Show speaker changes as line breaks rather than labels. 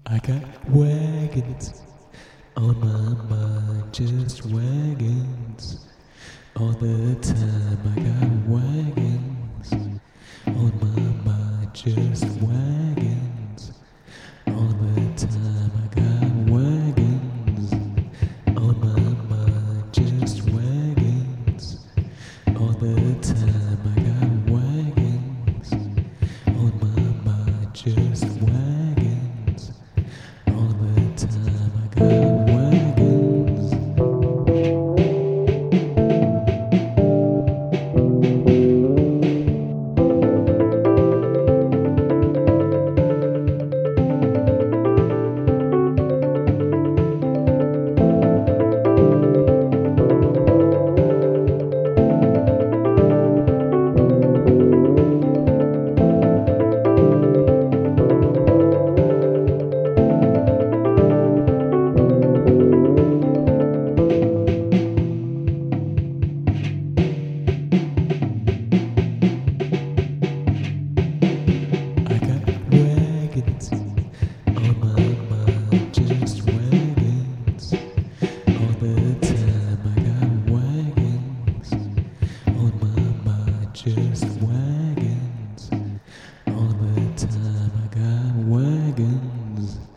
I got wagons on my mind, just wagons. All the time I got wagons on my mind, just wagons. All the time I got wagons on my mind, just wagons. All the time I got wagons on my mind, just wagons. All the time I got wagons. I got wagons on my mind, just wagons. All the time I got wagons on my mind, just wagons.